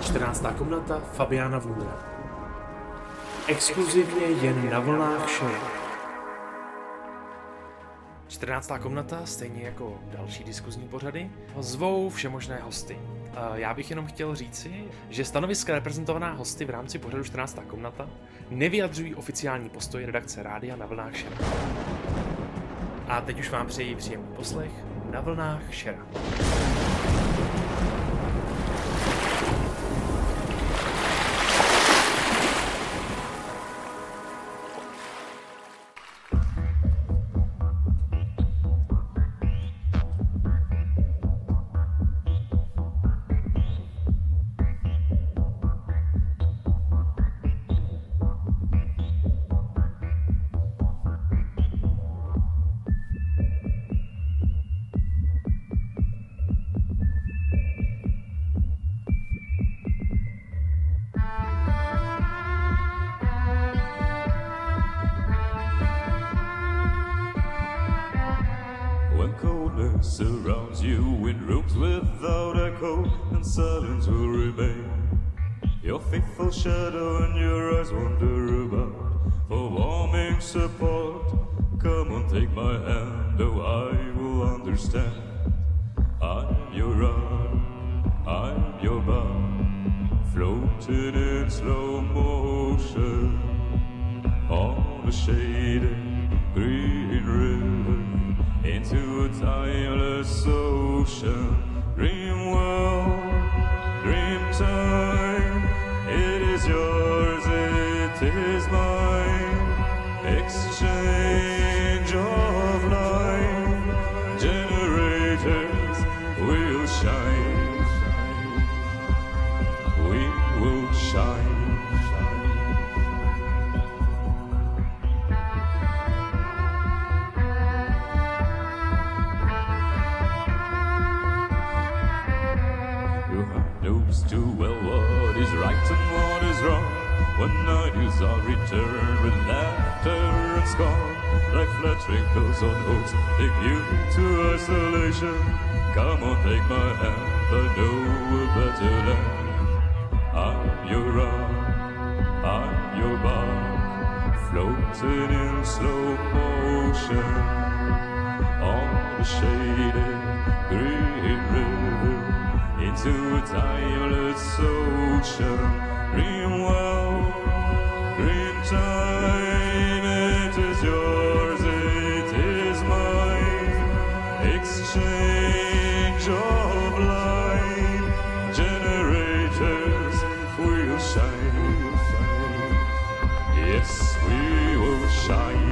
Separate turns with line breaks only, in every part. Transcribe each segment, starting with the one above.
14. komnata Fabiana Wundra. Exkluzivně jen na vlnách Show. 14. komnata, stejně jako další diskuzní pořady, zvou všemožné hosty. Já bych jenom chtěl říci, že stanoviska reprezentovaná hosty v rámci pořadu 14. komnata nevyjadřují oficiální postoj redakce rádia na vlnách Šera. A teď už vám přeji příjemný poslech na vlnách Šera.
Surrounds you in rooms without echo, and silence will remain. Your faithful shadow and your eyes wander about for warming support. Come on, take my hand, oh, I will understand. I'm your arm, I'm your bar, floating in slow motion on a shaded green river into a timeless ocean. Dream world, dream time, it is yours, it is mine. Exchange of life, generators will shine. We will shine. Too well what is right and what is wrong. When ideas are returned with laughter and scorn, like flattering pills on hopes, take you to isolation. Come on, take my hand, I know a better land. I'm your arm, I'm your bark, floating in slow motion on the shaded green river into a timeless ocean. Dream well, dream time, it is yours, it is mine. Exchange of light, generators will shine. Yes, we will shine.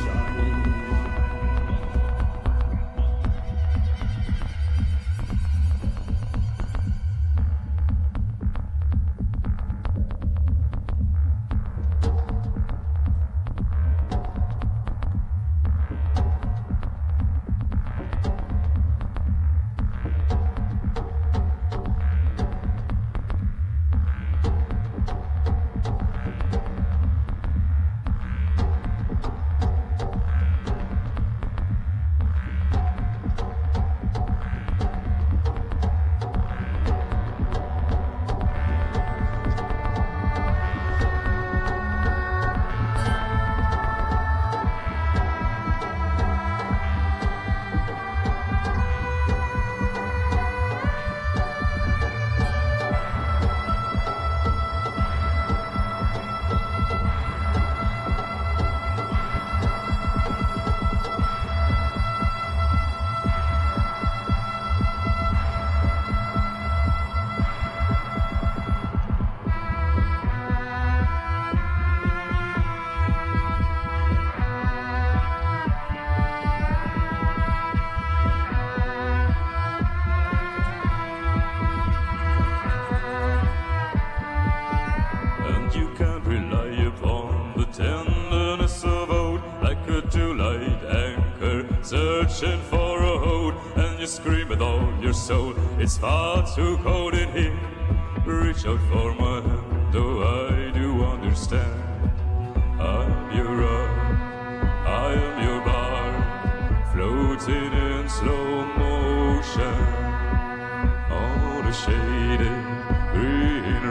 Searching for a hold, and you scream with all your soul. It's far too cold in here. Reach out for my hand, though I do understand. I'm your arm, I am your bar, floating in slow motion on a shaded green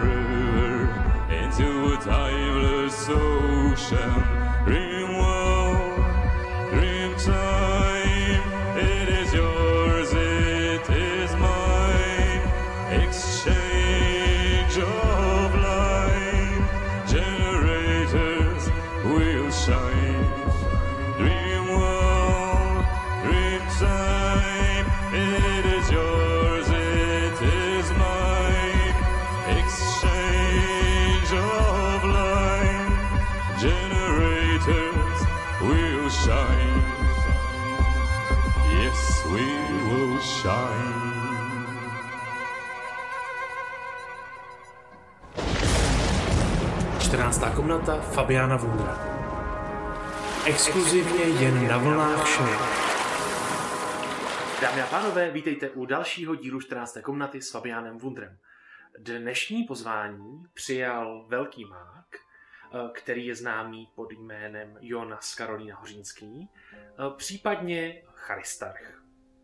14. komnata Fabiana Wundra. Exkluzivně jen na vlnách Show. Dámy a pánové, vítejte u dalšího dílu 14. komnaty s Fabianem Wundrem. Dnešní pozvání přijal velký mák, který je známý pod jménem Jonas Karolína Hořínský, případně Charistarch.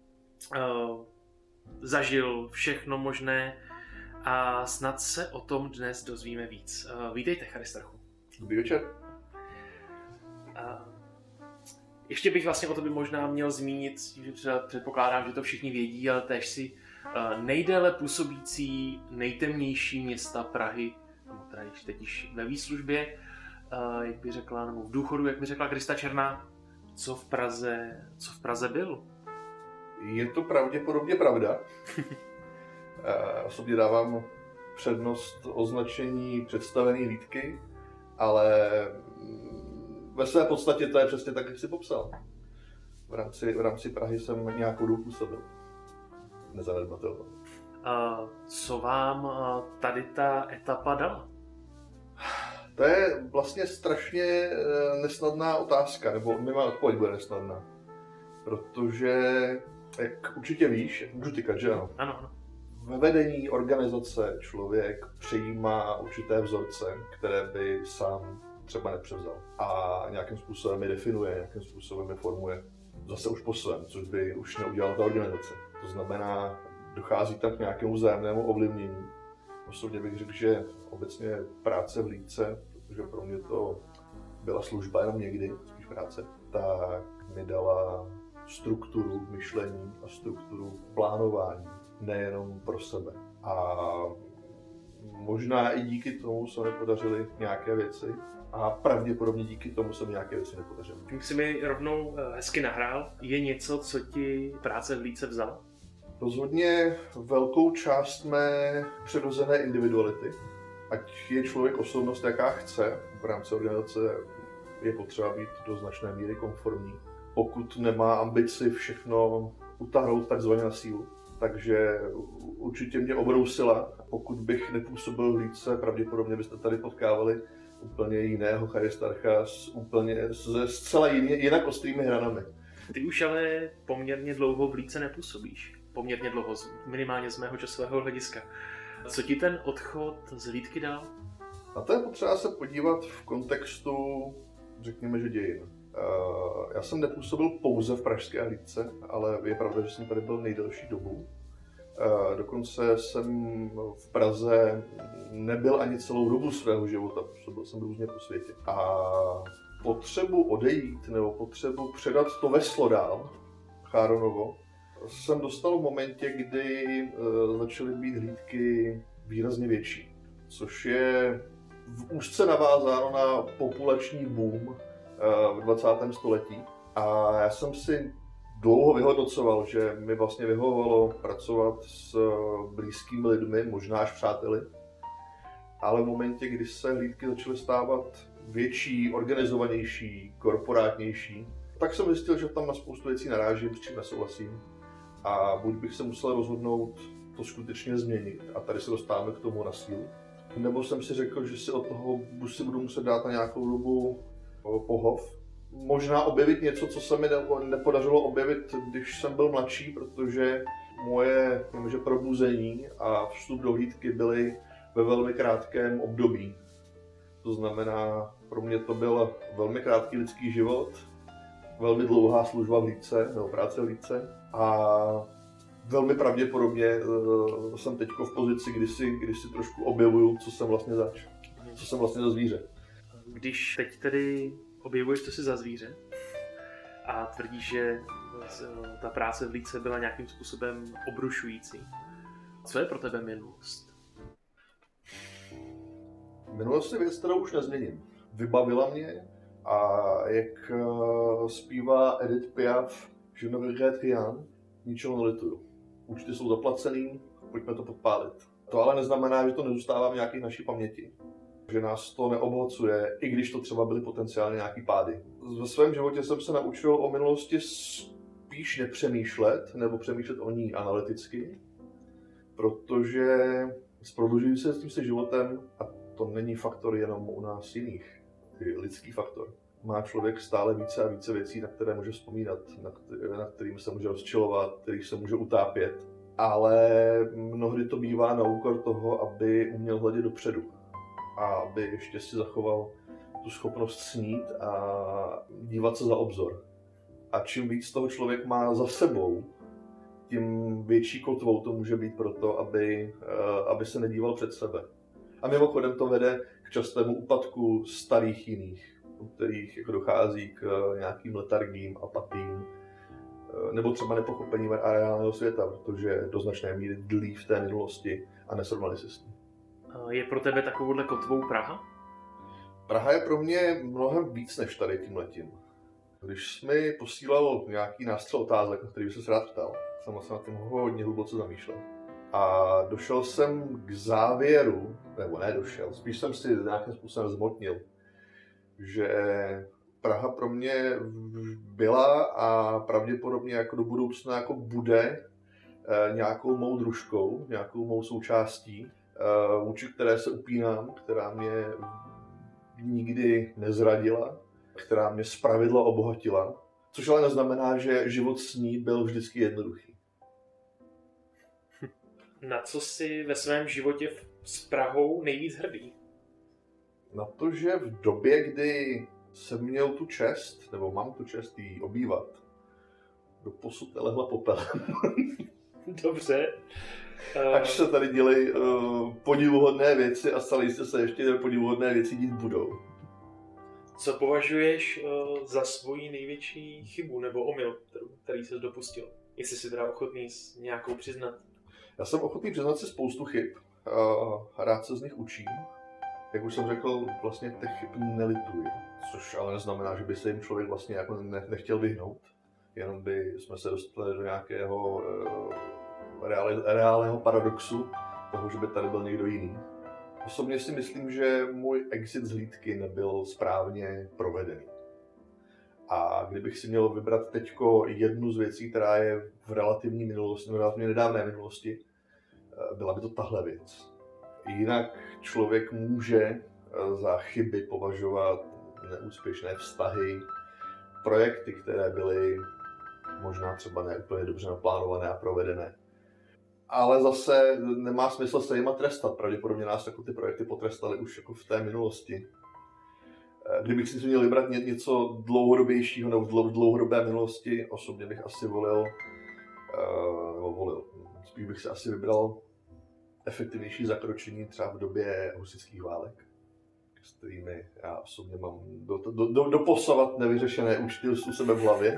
Zažil všechno možné a snad se o tom dnes dozvíme víc. Vítejte, Charistarchu.
Dobrý večer.
Ještě bych vlastně o tobě možná měl zmínit, že předpokládám, že to všichni vědí, ale též si nejdéle působící, nejtemnější města Prahy, nebo teda teď již ve výslužbě, jak by řekla, nebo v důchodu, jak by řekla Krista Černá, co v Praze byl?
Je to pravděpodobně pravda. Osobně dávám přednost označení představený hlídky, ale ve své podstatě to je přesně tak, jak jsi popsal. V rámci Prahy jsem nějakou dobu působil. Nezanedbatelnou.
Co vám tady ta etapa dala?
To je vlastně strašně nesnadná otázka, nebo nemá odpověď bude nesnadná. Protože, jak určitě víš, můžu tykat, že ano?
Ano.
Ve vedení organizace člověk přijímá určité vzorce, které by sám třeba nepřevzal. A nějakým způsobem je definuje, nějakým způsobem je formuje zase už po svém, což by už neudělala ta organizace. To znamená, dochází tam k nějakému vzájemnému ovlivnění. Osobně bych řekl, že obecně práce v hlídce, protože pro mě to byla služba jenom někdy, spíš práce, tak mi dala strukturu myšlení a strukturu plánování, nejenom pro sebe. A možná i díky tomu se mi podařily nějaké věci a pravděpodobně díky tomu se mi nějaké věci nepodařily.
Tím si mi rovnou hezky nahrál. Je něco, co ti práce v hlídce vzala?
Rozhodně velkou část mé přirozené individuality. Ať je člověk osobnost, jaká chce, v rámci organizace je potřeba být do značné míry konformní. Pokud nemá ambici všechno utáhnout takzvaně na sílu. Takže určitě mě obrousila. Pokud bych nepůsobil v hlídce, pravděpodobně byste tady potkávali úplně jiného Charistarcha se zcela jinak ostrými hranami.
Ty už ale poměrně dlouho v hlídce nepůsobíš. Poměrně dlouho, minimálně z mého časového hlediska. Co ti ten odchod z hlídky dal?
Na to je potřeba se podívat v kontextu, řekněme, že dějin. Já jsem nepůsobil pouze v pražské hlídce, ale je pravda, že jsem tady byl nejdelší dobu. Dokonce jsem v Praze nebyl ani celou dobu svého života, působil jsem různě po světě. A potřebu odejít nebo potřebu předat to veslo dál, Cháronovo, jsem dostal v momentě, kdy začaly být hlídky výrazně větší. Což je úzce navázáno na populační boom v 20. století. A já jsem si dlouho vyhodnocoval, že mi vlastně vyhovovalo pracovat s blízkými lidmi, možná až přáteli. Ale v momentě, kdy se hlídky začaly stávat větší, organizovanější, korporátnější, tak jsem zjistil, že tam na spoustu věcí narážím, s čím nesouhlasím. A buď bych se musel rozhodnout to skutečně změnit, a tady se dostáváme k tomu na sílu, nebo jsem si řekl, že si od toho si budu muset dát na nějakou dobu pohov. Možná objevit něco, co se mi nepodařilo objevit, když jsem byl mladší, protože moje probuzení a vstup do hlídky byly ve velmi krátkém období. To znamená, pro mě to byl velmi krátký lidský život, velmi dlouhá služba v hlídce, nebo práce v hlídce a velmi pravděpodobně jsem teď v pozici, kdy si trošku objevuju, co jsem vlastně zač, co jsem vlastně za zvíře.
Když teď tedy objevuješ, co jsi za zvíře a tvrdíš, že ta práce v hlídce byla nějakým způsobem obrušující, co je pro tebe minulost?
Minulost je věc, kterou už nezměním. Vybavila mě a jak zpívá Edith Piaf, že ne regrette rien, ničeho nelituju. Účty jsou zaplacený, pojďme to podpálit. To ale neznamená, že to nezůstává v nějaké naší paměti. Že nás to neobohacuje, i když to třeba byly potenciálně nějaký pády. Ve svém životě jsem se naučil o minulosti spíš nepřemýšlet, nebo přemýšlet o ní analyticky, protože s prodlužujícím se životem a to není faktor jenom u nás jiných, je lidský faktor. Má člověk stále více a více věcí, na které může vzpomínat, na kterým se může rozčilovat, kterých se může utápět. Ale mnohdy to bývá na úkor toho, aby uměl hledět dopředu a aby ještě si zachoval tu schopnost snít a dívat se za obzor. A čím víc toho člověk má za sebou, tím větší kotvou to může být proto, aby se nedíval před sebe. A mimochodem to vede k častému úpadku starých jiných, u kterých jako dochází k nějakým letargím, apatím, nebo třeba nepochopením reálného světa, protože do značné míry dlí v té minulosti a nesrovnali se s ní.
Je pro tebe takovouhle kotvou Praha?
Praha je pro mě mnohem víc než tady tímhletím. Když jsi mi posílal nějaký nástřel otázek, na který bych se rád ptal, jsem se na tím hodně hluboce zamýšlel. A došel jsem k závěru, nebo nedošel, spíš jsem si nějakým způsobem zmotnil, že Praha pro mě byla a pravděpodobně jako do budoucna jako bude nějakou mou družkou, nějakou mou součástí, vůči které se upínám, která mě nikdy nezradila, která mě zpravidla obohatila, což ale neznamená, že život s ní byl vždycky jednoduchý.
Na co jsi ve svém životě s Prahou nejvíc hrdý?
Na to, že v době, kdy jsem měl tu čest, nebo mám tu čest jí obývat, doposud nelehla popelem.
Dobře.
Ať se tady dělají podivuhodné věci a stále jistě se ještě podivuhodné věci dít budou.
Co považuješ za svoji největší chybu nebo omyl, který jsi dopustil? Jestli jsi teda ochotný nějakou přiznat?
Já jsem ochotný přiznat si spoustu chyb. Rád se z nich učím. Jak už jsem řekl, vlastně těch chyb nelituji. Což ale neznamená, že by se jim člověk vlastně jako nechtěl vyhnout. Jenom by jsme se dostali do nějakého reálného paradoxu toho, že by tady byl někdo jiný. Osobně si myslím, že můj exit z hlídky nebyl správně provedený. A kdybych si měl vybrat teďko jednu z věcí, která je v relativní minulosti, v relativně nedávné minulosti, byla by to tahle věc. Jinak člověk může za chyby považovat neúspěšné vztahy, projekty, které byly možná třeba neúplně dobře naplánované a provedené. Ale zase nemá smysl se jima trestat. Pravděpodobně nás jako ty projekty potrestaly už jako v té minulosti. Kdybych si měl vybrat něco dlouhodobějšího nebo v dlouhodobé minulosti, osobně bych asi spíš bych si asi vybral efektivnější zakročení třeba v době husitských válek, s kterými já osobně mám doposavat nevyřešené účty u sebe v hlavě.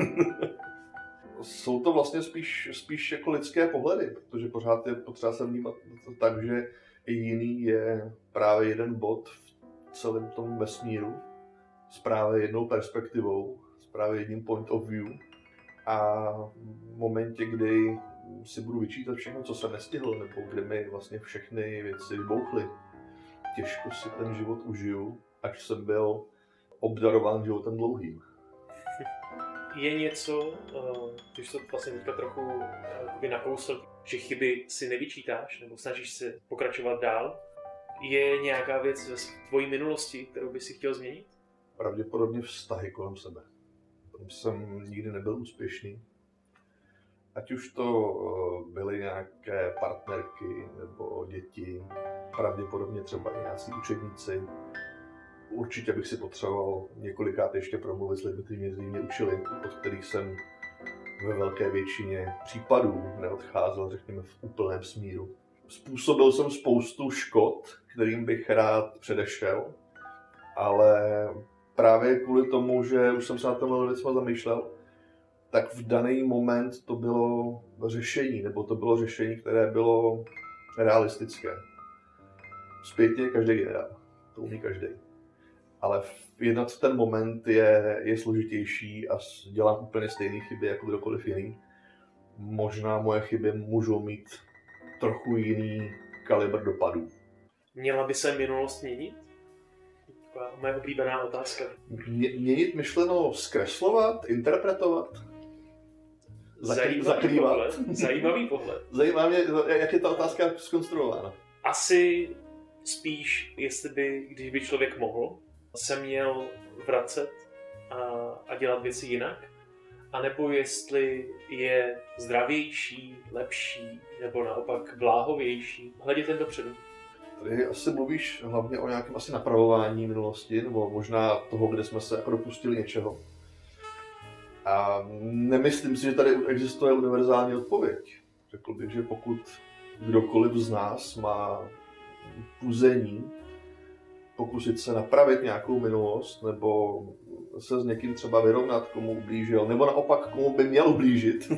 Jsou to vlastně spíš jako lidské pohledy, protože pořád je potřeba se vnímat tak, že jiný je právě jeden bod v celém tom vesmíru, s právě jednou perspektivou, s právě jedním point of view. A v momentě, kdy si budu vyčítat všechno, co jsem nestihl, nebo kde mi vlastně všechny věci vybouchly, těžko si ten život užiju, až jsem byl obdarován životem dlouhým.
Je něco, když to vlastně teďka trochu nakousl, že chyby si nevyčítáš, nebo snažíš se pokračovat dál? Je nějaká věc ve tvojí minulosti, kterou by si chtěl změnit?
Pravděpodobně vztahy kolem sebe. Tam jsem nikdy nebyl úspěšný. Ať už to byly nějaké partnerky nebo děti, pravděpodobně třeba i nějací učedníci. Určitě bych si potřeboval několikrát ještě promluvit s lidmi, kteří mě učili, od kterých jsem ve velké většině případů neodcházel, řekněme, v úplném smíru. Způsobil jsem spoustu škod, kterým bych rád předešel, ale právě kvůli tomu, že už jsem se na tomhle věcma zamýšlel, tak v daný moment to bylo řešení, nebo to bylo řešení, které bylo realistické. Zpětně každý generál, to umí každý. Ale jednat v ten moment je složitější a dělám úplně stejné chyby jako kdokoliv jiný. Možná moje chyby můžou mít trochu jiný kalibr dopadů.
Měla by se minulost měnit? Moje oblíbená otázka.
Měnit myšleno zkreslovat, interpretovat? Zakrývat?
Zajímavý pohled.
Zajímá mě, jak je ta otázka zkonstruována.
Asi spíš, jestli by, když by člověk mohl, se měl vracet a dělat věci jinak, anebo jestli je zdravější, lepší, nebo naopak bláhovější hledět jen dopředu.
Tady asi mluvíš hlavně o nějakém asi napravování minulosti, nebo možná toho, kde jsme se jako dopustili něčeho. A nemyslím si, že tady existuje univerzální odpověď. Řekl bych, že pokud kdokoliv z nás má puzení pokusit se napravit nějakou minulost, nebo se s někým třeba vyrovnat, komu ublížil, nebo naopak, komu by měl ublížit,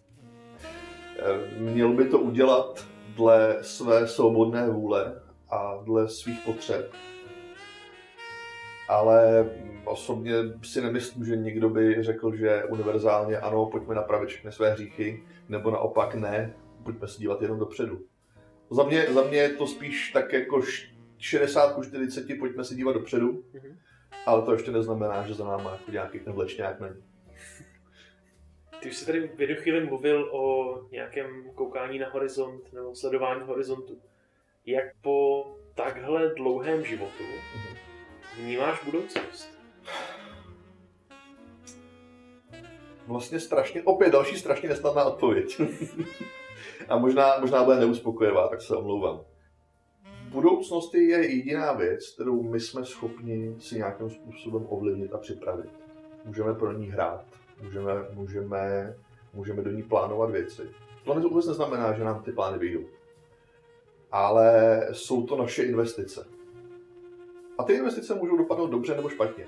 měl by to udělat dle své svobodné vůle a dle svých potřeb. Ale osobně si nemyslím, že někdo by řekl, že univerzálně ano, pojďme napravit všechny své hříchy, nebo naopak ne, pojďme se dívat jenom dopředu. Za mě je to spíš tak jako 60-40, pojďme se dívat dopředu, ale to ještě neznamená, že za náma jako nějaký ten vlečňák není.
Ty už jsi tady v jednu chvíli mluvil o nějakém koukání na horizont nebo sledování horizontu. Jak po takhle dlouhém životu vnímáš budoucnost?
Vlastně opět další strašně nesnadná odpověď. A možná bude neuspokojivá, tak se omlouvám. Budoucnost je jediná věc, kterou my jsme schopni si nějakým způsobem ovlivnit a připravit. Můžeme pro ní hrát, můžeme do ní plánovat věci. To vůbec neznamená, že nám ty plány vyjdou. Ale jsou to naše investice. A ty investice můžou dopadnout dobře nebo špatně.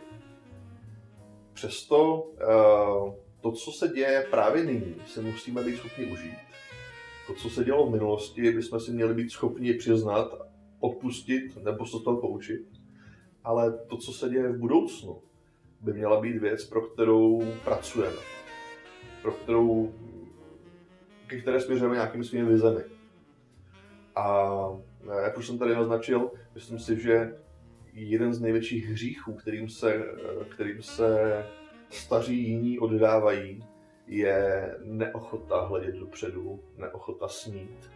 Přesto to, co se děje právě nyní, si musíme být schopni užít. To, co se dělo v minulosti, bychom si měli být schopni přiznat, odpustit nebo se z toho poučit. Ale to, co se děje v budoucnu, by měla být věc, pro kterou pracujeme. Ke které směřujeme nějakými svými vizemi. A jak už jsem tady naznačil, myslím si, že jeden z největších hříchů, kterým se staří jiní oddávají, je neochota hledět dopředu, neochota snít,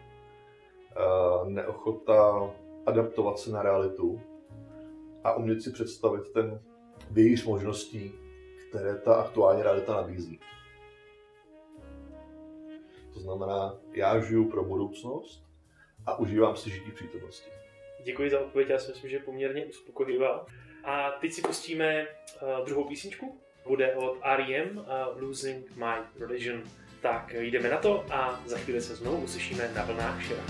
neochota adaptovat se na realitu a umět si představit ten vějíř možností, které ta aktuální realita nabízí. To znamená, já žiju pro budoucnost a užívám si žití přítomnosti.
Děkuji za odpověď, já si myslím, že je poměrně uspokojivá. A teď si pustíme druhou písničku. Bude od R.E.M. Losing My Religion. Tak jdeme na to a za chvíli se znovu uslyšíme na vlnách Šera.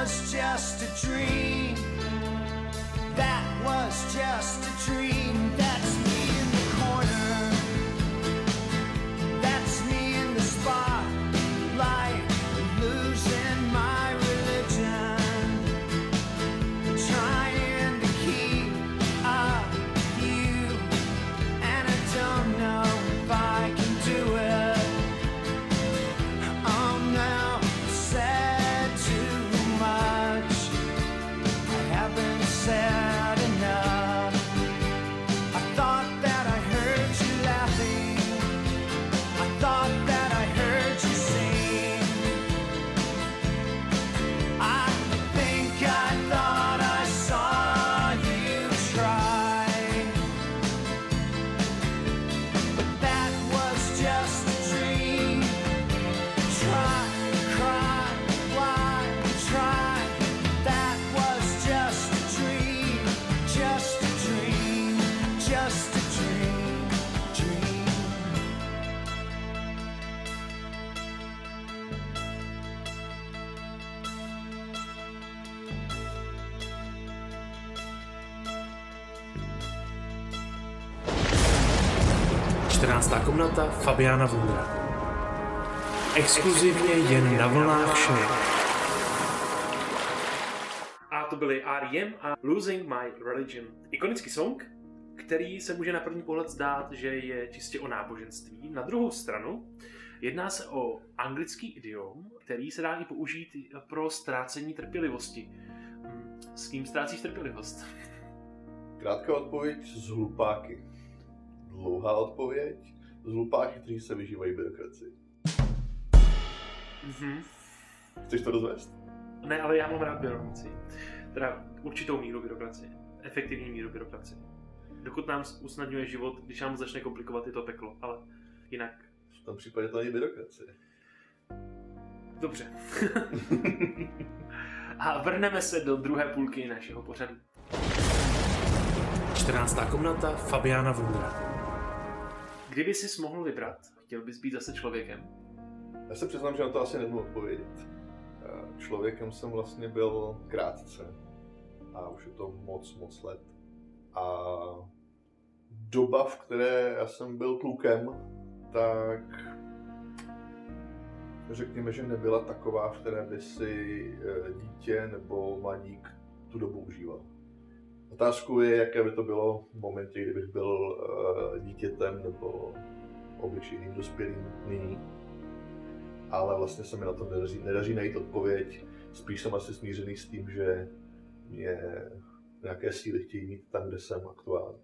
was just a dream. That was just a dream. That's me in the corner. That's me in the spotlight, losing my religion, trying to keep up with you, and I don't know if I can do it. Oh no, I've said too much. I haven't said enough. I thought that I heard you laughing. I thought that I heard you sing. I think I thought I saw you try. But that was just a dream. Try, cry, why, try. That was just a dream. Just a dream. Just a dream. Dream.
14. komnata Fabiana Wundra. Exkluzivně jen na vlnách Shade. A to byly R.E.M. a Losing My Religion. Ikonický song, který se může na první pohled zdát, že je čistě o náboženství. Na druhou stranu jedná se o anglický idiom, který se dá i použít pro ztrácení trpělivosti. S kým ztrácíš trpělivost?
Krátká odpověď z hlupáky. Dlouhá odpověď z hlupáky, kteří se vyžívají byrokracii. Chceš to rozvést?
Ne, ale já mám rád byrokracii. Teda určitou míru byrokracie. Efektivní míru byrokracie. Dokud nám usnadňuje život, když nám začne komplikovat, je to peklo, ale jinak...
V tom případě to není byrokracie.
Dobře. A vrhneme se do druhé půlky našeho pořadu. 14. komnata Fabiana Wundra. Kdyby jsi mohl vybrat, chtěl bys být zase člověkem?
Já se přiznám, že na to asi nemohu odpovědět. Člověkem jsem vlastně byl krátce. A už je to moc let. A doba, v které já jsem byl klukem, tak řekněme, že nebyla taková, v které by si dítě nebo mladík tu dobu užíval. Otázkou je, jaké by to bylo v momentě, kdybych byl dítětem nebo obyčejným dospělým nyní. Ale vlastně se mi na to nedaří najít odpověď. Spíš jsem asi smířený s tím, že mě nějaké síly chtějí mít tam, kde jsem aktuálně.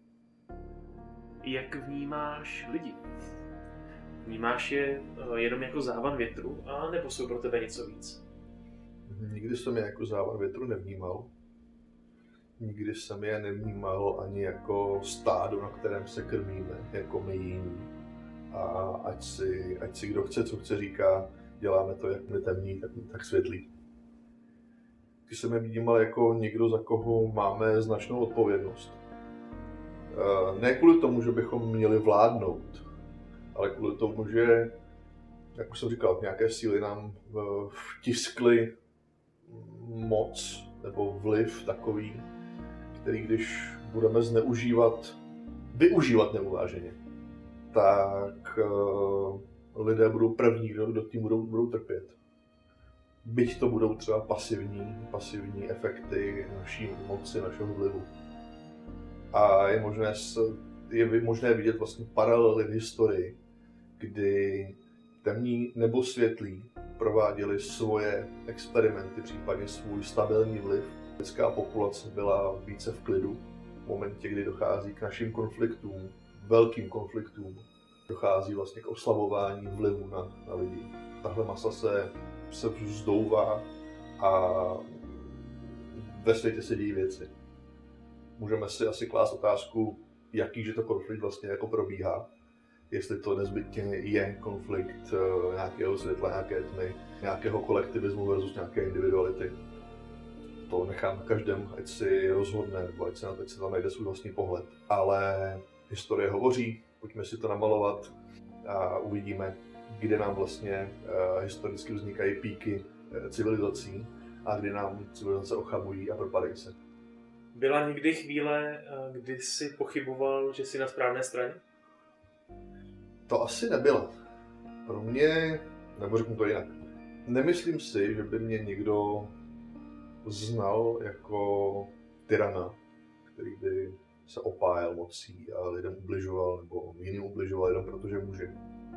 Jak vnímáš lidi? Vnímáš je jenom jako závan větru, a nebo jsou pro tebe něco víc?
Nikdy jsem je jako závan větru nevnímal. Nikdy jsem je nevnímal ani jako stádo, na kterém se krmíme, jako my jiní. A ať si kdo chce, co chce, říká, děláme to jak my temní, tak světlí. Když jsem je vnímal jako někdo, za koho máme značnou odpovědnost. Ne kvůli tomu, že bychom měli vládnout, ale kvůli tomu, že, jak už jsem říkal, nějaké síly nám vtiskly moc nebo vliv takový, který když budeme využívat neuváženě, tak lidé budou první, kdo tím budou trpět. Byť to budou třeba pasivní efekty naší moci, našeho vlivu. A je možné vidět vlastně paralely v historii, kdy temní nebo světlí prováděli svoje experimenty, případně svůj stabilní vliv. Lidská populace byla více v klidu. V momentě, kdy dochází k našim konfliktům, velkým konfliktům, dochází vlastně k oslabování vlivu na lidi. Tahle masa se vzdouvá a ve světě se dějí věci. Můžeme si asi klást otázku, jakýže to konflikt vlastně jako probíhá. Jestli to nezbytně je konflikt nějakého světla, nějaké tmy, nějakého kolektivismu versus nějaké individuality. To nechám na každém, ať si rozhodne, nebo ať si tam najde svůj vlastní pohled. Ale historie hovoří, pojďme si to namalovat a uvidíme, kde nám vlastně historicky vznikají píky civilizací a kdy nám civilizace ochabují a propadají se.
Byla někdy chvíle, kdy jsi pochyboval, že jsi na správné straně?
To asi nebyla. Pro mě, nebo řeknu to jinak, nemyslím si, že by mě někdo znal jako tyrana, který by se opájel mocí a lidem ubližoval, nebo jiným ubližoval jenom protože může.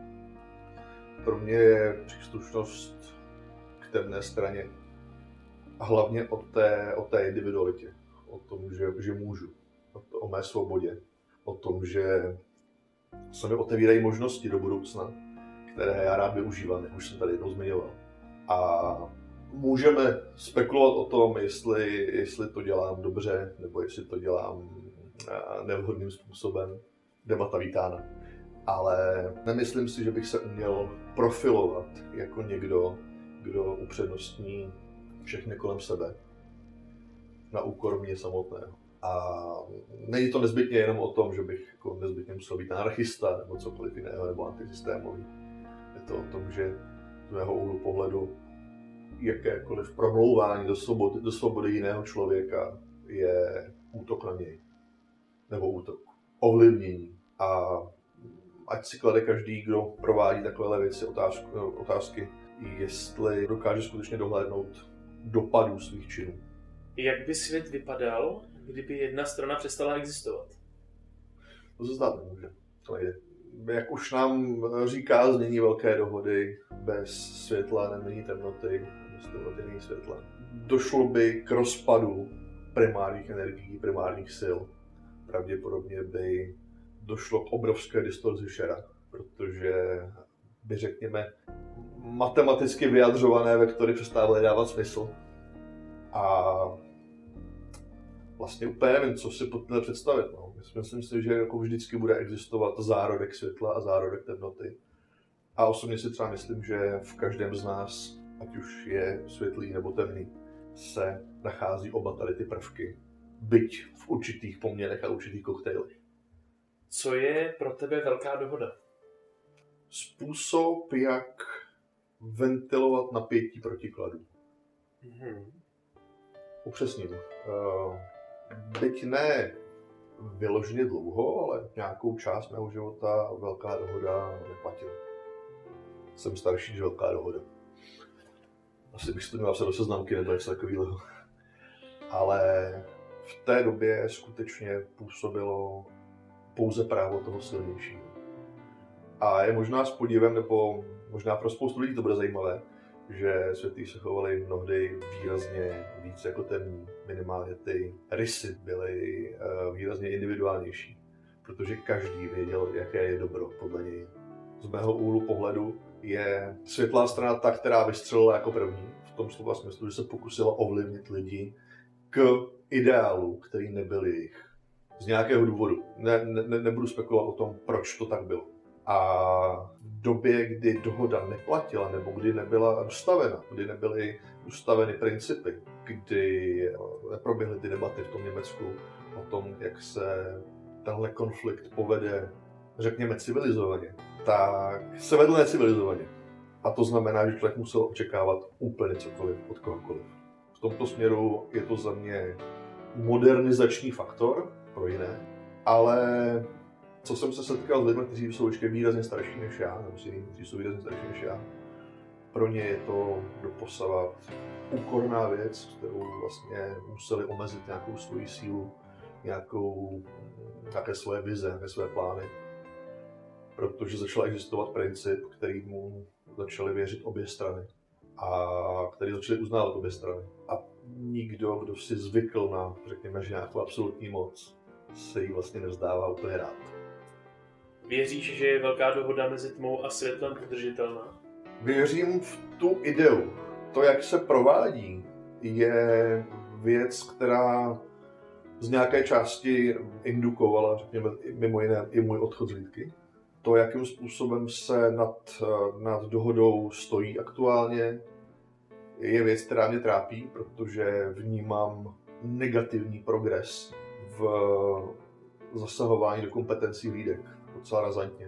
Pro mě je příslušnost k temné straně a hlavně o té individualitě, o tom, že můžu, o mé svobodě, o tom, že se mi otevírají možnosti do budoucna, které já rád využívám, jak už jsem tady jednou zmiňoval. A můžeme spekulovat o tom, jestli to dělám dobře, nebo jestli to dělám nevhodným způsobem. Debata vítána. Ale nemyslím si, že bych se uměl profilovat jako někdo, kdo upřednostní všechny kolem sebe na úkor mě samotného. A není to nezbytně jenom o tom, že bych jako nezbytně musel být anarchista nebo cokoliv jiného, nebo antisystémový. Je to o tom, že z mého úhlu pohledu jakékoliv promlouvání do svobody jiného člověka je útok na něj. Nebo útok. Ovlivnění. A ať si klade každý, kdo provádí takovéhle věci, otázky, jestli dokáže skutečně dohlédnout dopadů svých činů.
Jak by svět vypadal, kdyby jedna strana přestala existovat?
To se zdát nemůže. To nejde. Jak už nám říká znění velké dohody, bez světla není temnoty, bez temnoty není světla. Došlo by k rozpadu primárních energií, primárních sil. Pravděpodobně by došlo k obrovské distorzi šera, protože by, řekněme, matematicky vyjadřované vektory přestávaly dávat smysl. A vlastně úplně nevím, co si pod tím představit. No. Myslím si, že jako vždycky bude existovat zárodek světla a zárodek temnoty. A osobně si třeba myslím, že v každém z nás, ať už je světlý nebo temný, se nachází oba tady ty prvky. Byť v určitých poměrech a určitých koktejlech.
Co je pro tebe velká dohoda?
Způsob, jak ventilovat napětí protikladů. Upřesním. Byť ne vyloženě dlouho, ale nějakou část mého života velká dohoda neplatila. Jsem starší než velká dohoda. Asi bych si to měl se do seznamky nebo něco takového. Ale v té době skutečně působilo pouze právo toho silnějšího. A je možná s podívem, nebo možná pro spoustu lidí to bude zajímavé, že světí se chovali mnohdy výrazně víc jako temní. Minimálně ty rysy byly výrazně individuálnější, protože každý věděl, jaké je dobro podle něj. Z mého úhlu pohledu je světlá strana ta, která vystřelila jako první, v tom slova smyslu, že se pokusila ovlivnit lidi k ideálu, který nebyl jejich. Z nějakého důvodu. Nebudu spekulovat o tom, proč to tak bylo. A v době, kdy dohoda neplatila, nebo kdy nebyla dostavena, kdy nebyly ustaveny principy, kdy neproběhly ty debaty v tom Německu o tom, jak se tenhle konflikt povede, řekněme, civilizovaně, tak se vedl necivilizovaně. A to znamená, že člověk musel očekávat úplně cokoliv od kohokoliv. V tomto směru je to za mě modernizační faktor pro jiné, ale co jsem se setkal s lidmi, kteří jsou ještě výrazně starší než já, nebo s jinými, kteří jsou výrazně starší než já, pro ně je to doposavat úkorná věc, kterou vlastně museli omezit nějakou svoji sílu, nějaké svoje vize, nějaké své plány, protože začal existovat princip, kterýmu začaly věřit obě strany a který začaly uznávat obě strany. A nikdo, kdo si zvykl na, řekněme, že nějakou absolutní moc, se jí vlastně nevzdává úplně rád.
Věříš, že je velká dohoda mezi tmou a světlem udržitelná?
Věřím v tu ideu. To, jak se provádí, je věc, která z nějaké části indukovala, řekněme, mimo jiné i můj odchod z hlídky. To, jakým způsobem se nad dohodou stojí aktuálně, je věc, která mě trápí, protože vnímám negativní progres v zasahování do kompetencí hlídek docela razantně.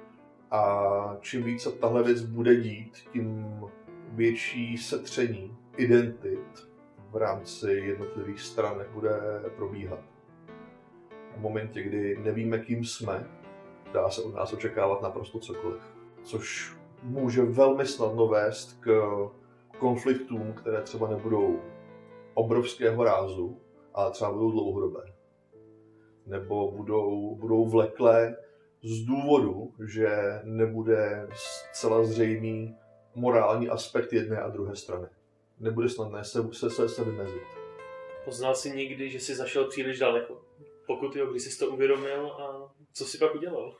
A čím více tahle věc bude dít, tím větší setření identit v rámci jednotlivých stran bude probíhat. V momentě, kdy nevíme, kým jsme, dá se od nás očekávat naprosto cokoliv. Což může velmi snadno vést k konfliktům, které třeba nebudou obrovského rázu, ale třeba budou dlouhodobé. Nebo budou vleklé z důvodu, že nebude zcela zřejmý morální aspekt jedné a druhé strany. Nebude snadné se vymezit.
Poznal jsi někdy, že jsi zašel příliš daleko? Pokud jo, když jsi to uvědomil a co jsi pak udělal?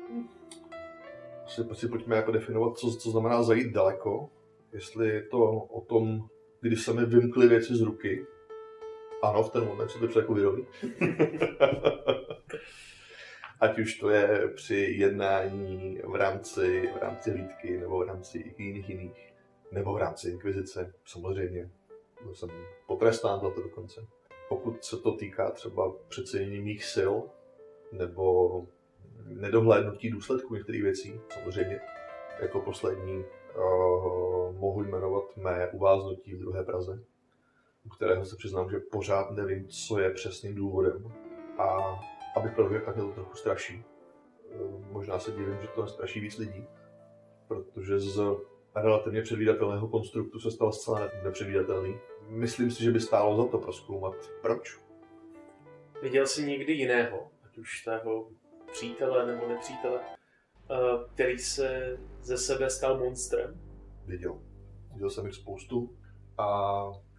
Si pojďme jako definovat, co znamená zajít daleko. Jestli je to o tom, když se mi vymkly věci z ruky. Ano, v ten moment si to člověk uvědomí. Ať už to je při jednání v rámci hlídky, nebo v rámci jiných, nebo v rámci inkvizice, samozřejmě. Byl jsem potrestán za to dokonce. Pokud se to týká třeba přecenění mých sil, nebo nedohlédnutí důsledků některých věcí, samozřejmě. Jako poslední mohu jmenovat mé uváznutí v druhé Praze, u kterého se přiznám, že pořád nevím, co je přesným důvodem. A abych pravil, tak mě to trochu straší. Možná se divím, že to nestraší víc lidí, protože z relativně předvídatelného konstruktu se stal zcela nepředvídatelný. Myslím si, že by stálo za to prozkoumat. Proč?
Viděl jsi někdy jiného, ať už tého přítele nebo nepřítele, který se ze sebe stal monstrem?
Viděl jsem jich spoustu a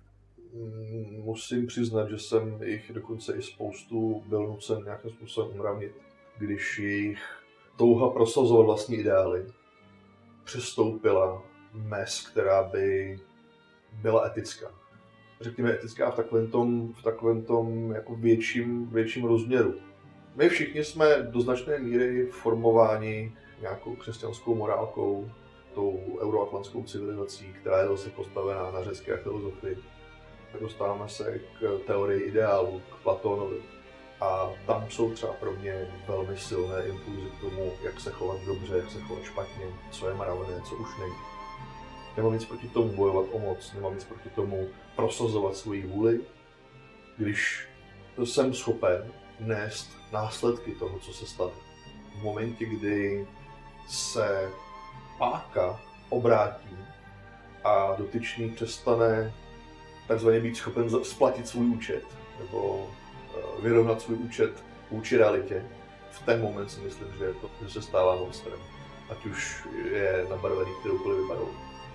musím přiznat, že jsem jich dokonce i spoustu byl nucen nějakým způsobem umravnit, když jejich touha prosazovat vlastní ideály přestoupila mez, která by byla etická. Řekněme etická v takovém tom jako větším rozměru. My všichni jsme do značné míry formováni nějakou křesťanskou morálkou, tou euroatlantskou civilizací, která je zase postavená na řecké filozofii. Dostáváme se k teorii ideálu, k Platónovi. A tam jsou třeba pro mě velmi silné impulzy k tomu, jak se chovat dobře, jak se chovat špatně, co je mravné, co už není. Nemám nic proti tomu bojovat o moc, nemám nic proti tomu prosazovat svoji vůli, když jsem schopen nést následky toho, co se stane. V momentě, kdy se páka obrátí a dotyčný přestane takzvaně být schopen splatit svůj účet, nebo vyrovnat svůj účet vůči realitě, v ten moment si myslím, že se stává monstrem. Ať už je nabarvený kteroukoliv barvou.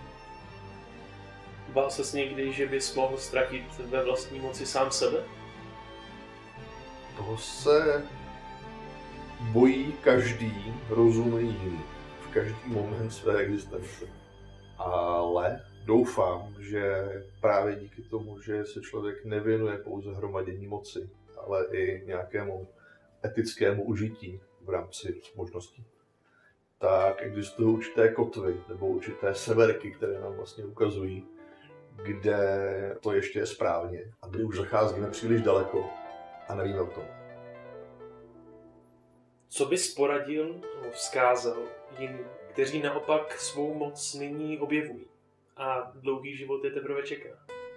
Bál ses někdy, že bys mohl ztratit ve vlastní moci sám sebe?
Toho se bojí každý rozumný jiný v každý moment své existence. Ale doufám, že právě díky tomu, že se člověk nevěnuje pouze hromadění moci, ale i nějakému etickému užití v rámci možností, tak existují určité kotvy nebo určité severky, které nám vlastně ukazují, kde to ještě je správně a kdy už zacházíme příliš daleko a nevíme o tom.
Co bys poradil nebo vzkázal jiným, kteří naopak svou moc nyní objevují a dlouhý život je teprve čeká?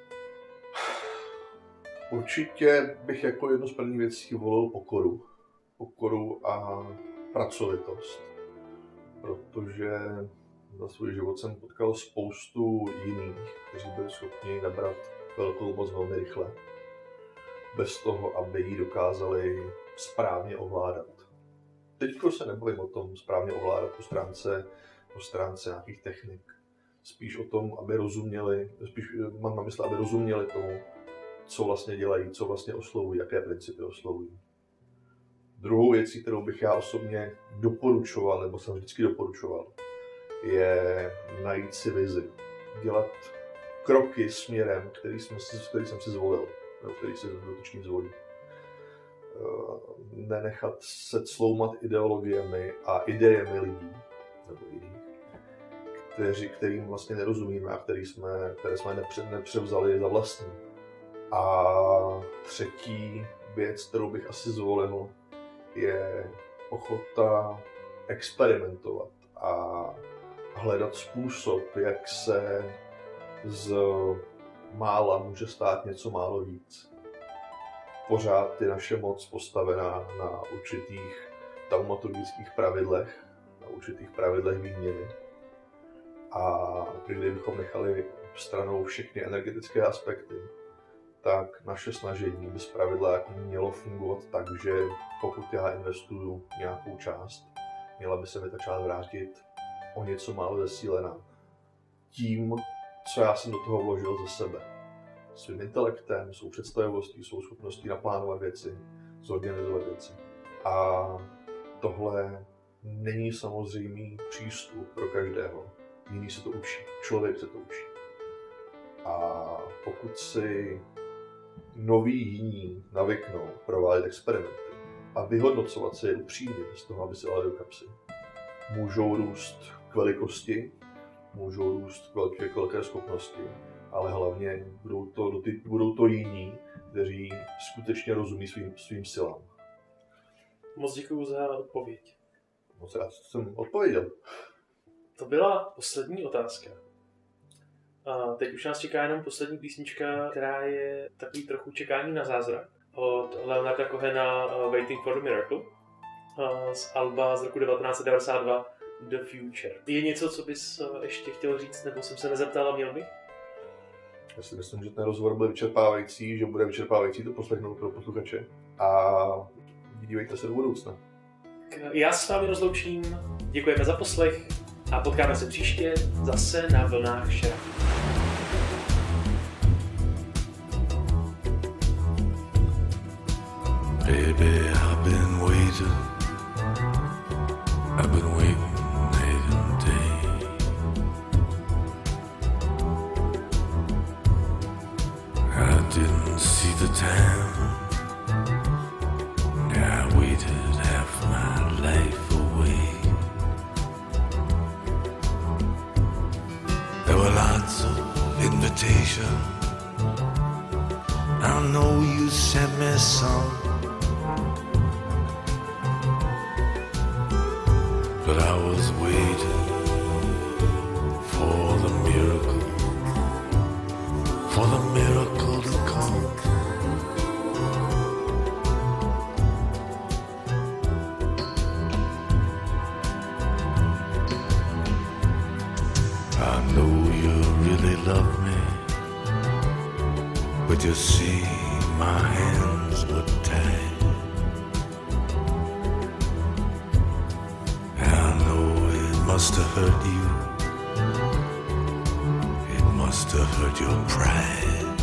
Určitě bych jako jednu z prvních věcí volil pokoru. Pokoru a pracovitost. Protože za svůj život jsem potkal spoustu jiných, kteří byli schopni nabrat velkou moc velmi rychle. Bez toho, aby ji dokázali správně ovládat. Teďko se nebavím o tom správně ovládat po stránce nějakých technik. Spíš o tom, aby rozuměli, mám na mysli, aby rozuměli tomu, co vlastně dělají, co vlastně oslovují, jaké principy oslovují. Druhou věcí, kterou bych já osobně doporučoval, nebo jsem vždycky doporučoval, je najít si vizi. Dělat kroky směrem, který jsem si zvolil, nebo který si dotyčný zvolí. Nenechat se cloumat ideologiemi a idejemi lidí, nebo jiných, kterým vlastně nerozumíme a které jsme nepřevzali za vlastní. A třetí věc, kterou bych asi zvolil, je ochota experimentovat a hledat způsob, jak se z mála může stát něco málo víc. Pořád je naše moc postavená na určitých taumaturgických pravidlech, na určitých pravidlech výměny. A kdybychom nechali stranou všechny energetické aspekty, tak naše snažení by zpravidla jako mělo fungovat tak, že pokud já investuju nějakou část, měla by se mi ta část vrátit o něco málo zesílená. Tím, co já jsem do toho vložil ze sebe. Svým intelektem, svou představivostí, svou schopností naplánovat věci, zorganizovat věci. A tohle není samozřejmý přístup pro každého. Jiný se to učí, člověk se to učí. A pokud si noví jiní navyknou provádět experimenty a vyhodnocovat si je upřímně bez toho, aby si dali do kapsy, můžou růst k velikosti, můžou růst k velké schopnosti, ale hlavně budou to jiní, kteří skutečně rozumí svým silám.
Moc děkuju za odpověď.
Moc rád jsem odpověděl.
To byla poslední otázka. A teď už nás čeká jenom poslední písnička, která je takový trochu čekání na zázrak. Od Leonarda Cohena Waiting for the Miracle z alba z roku 1992 The Future. Je něco, co bys ještě chtěl říct, nebo jsem se nezeptal a měl bych?
Já si myslím, že ten rozhovor byl vyčerpávající, že bude vyčerpávající to poslechnout pro posluchače. A dívejte se do budoucna.
Já se s vámi rozloučím, děkujeme za poslech a potkáme se příště zase na vlnách Šera.
Baby, I've been waiting night and day. I didn't see the time, I waited half my life away. There were lots of invitations, I know you sent me some, but I was waiting for the miracle to come. I know you really love me, but you see my hands were tied. Must have hurt you. It must have hurt your pride.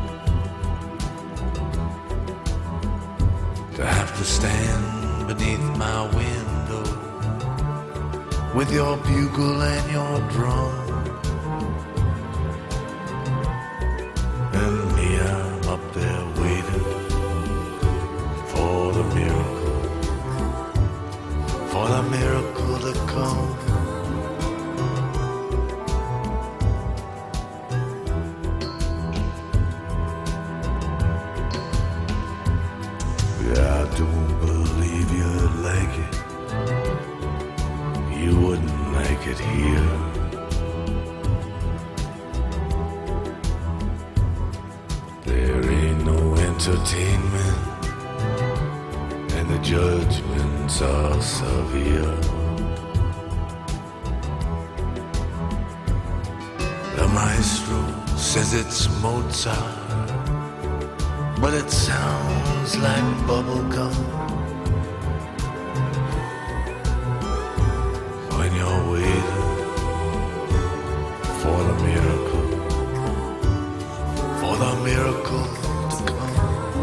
To have to stand beneath my window with your bugle and your drum, and me, I'm up there waiting for the miracle to come. I don't believe you'd like it. You wouldn't like it here. There ain't no entertainment, and the judgments are severe. The maestro says it's Mozart, but it sounds like bubblegum when you're waiting for the miracle to come.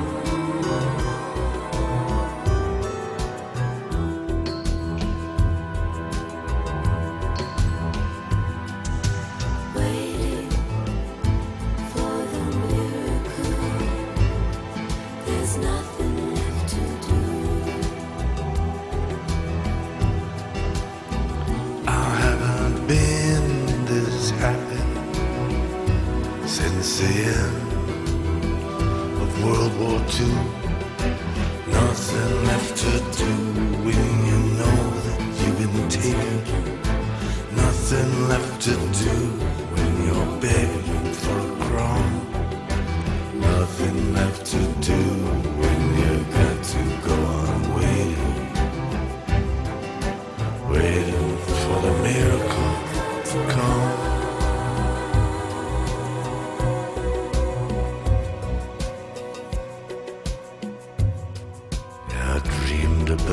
Waiting for the miracle. There's nothing left to do.
I haven't been this happy since the end of World War II. Nothing left to do when you know that you've been taken. Nothing left to do when you're begging for a crumb.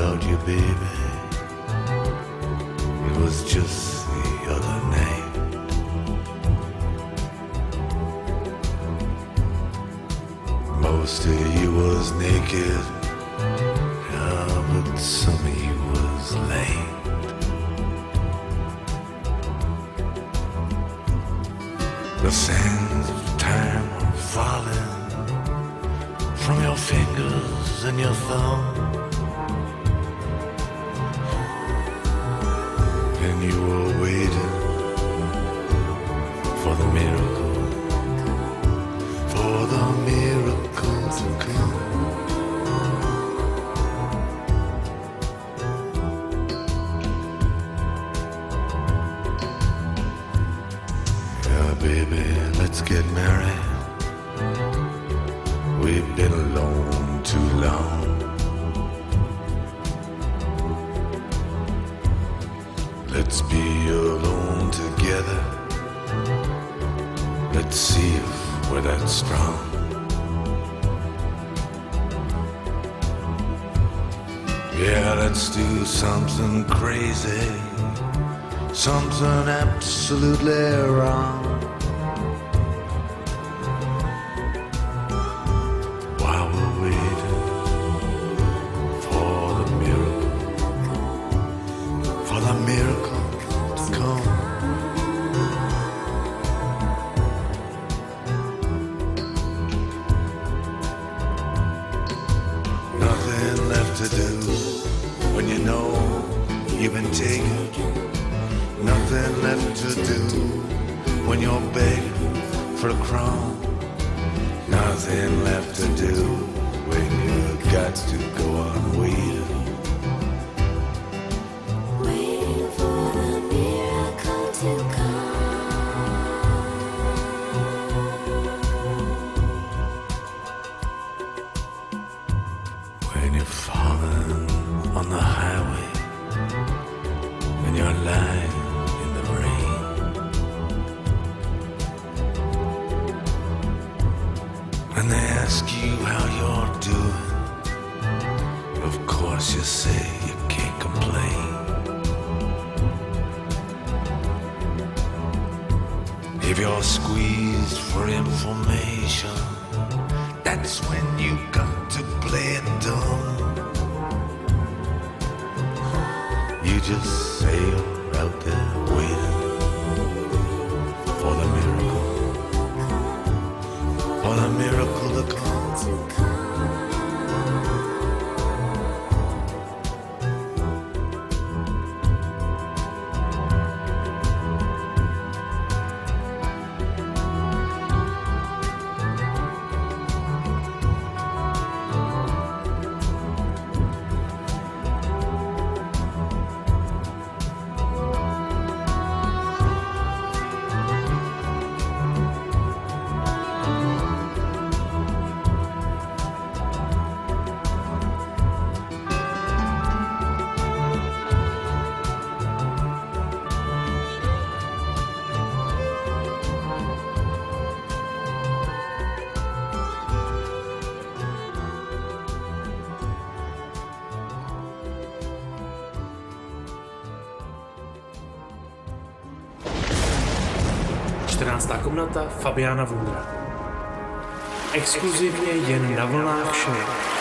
without you, baby. It was just the other night. Most of you was naked, yeah, but some of you was lame. The sands of time are falling from your fingers and your thumb, and you were waiting for the miracle to come. Yeah, baby, let's get married. We've been alone too long. Let's be alone together. Let's see if we're that strong. Yeah, let's do something crazy, something absolutely wrong. While we're waiting for the miracle to come. Nothing left to do when you know you've been taken. Nothing left to do when you're begging for a crumb. Nothing left to do when you got to go on waiting.
Waiting for the miracle to come.
When you're falling on the highway and you're lying in the rain, and they ask you how you're doing, of course you say you can't complain. If you're squeezed for information, that's when you got to play it dumb. You just sail out there waiting for the miracle to come.
Komnata Fabiana Vundra. Exkluzivně jen na vlnách Share.